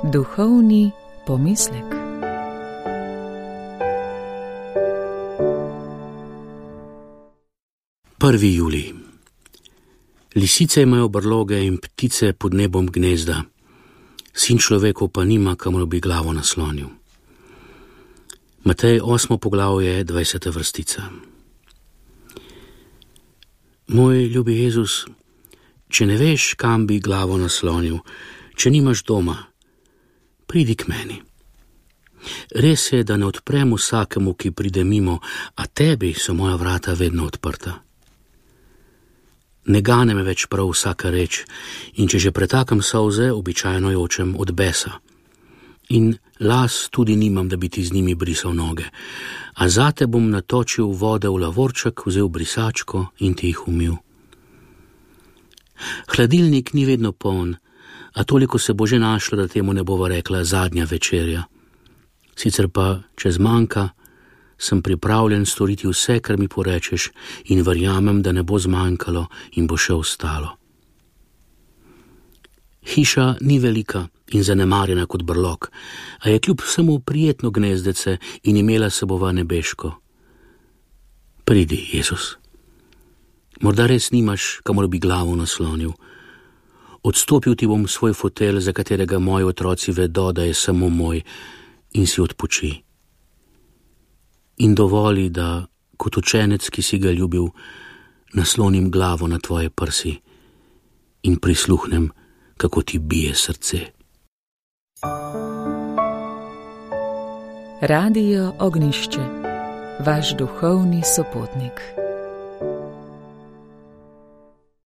Duhovni pomislek. Prvi julij. Lisice imajo brloge in ptice pod nebom gnezda, sin človekov pa nima, kamor bi glavo naslonil. Matej 8. poglavje 20. vrstica. Moj ljubi Jezus, če ne veš, kam bi glavo naslonil, če nimaš doma, pridi k meni. Res je, da ne odprem vsakemu, ki pride mimo, a tebi so moja vrata vedno odprta. Ne gane me več prav vsaka reč, in če že pretakam solze, običajno jočem od besa. In las tudi nimam, da bi ti z njimi brisal noge, a zate bom natočil vode v lavorček, vzel brisačko in ti jih umil. Hladilnik ni vedno poln, a toliko se bo že našlo, da temu ne bova rekla zadnja večerja. Sicer pa, če zmanjka, sem pripravljen storiti vse, kar mi porečeš, in verjamem, da ne bo zmanjkalo in bo še ostalo. Hiša ni velika in zanemarjena kot brlog, a je kljub vsemu prijetno gnezdece in imela se bova nebeško. Pridi, Jezus. Morda res nimaš, kamor bi glavo naslonil. Odstopil ti bom svoj fotelj, za katerega moji otroci vedo, da je samo moj, in si odpoči. In dovoli, da kot učenec, ki si ga ljubil, naslonim glavo na tvoje prsi in prisluhnem, kako ti bije srce. Radio Ognjišče, vaš duhovni sopotnik.